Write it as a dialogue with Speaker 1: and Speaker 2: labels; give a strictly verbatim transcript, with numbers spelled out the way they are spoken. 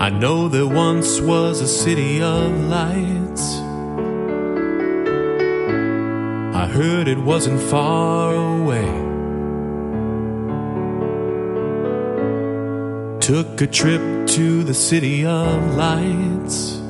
Speaker 1: I know there once was a city of lights. I heard it wasn't far away. Took a trip to the city of lights.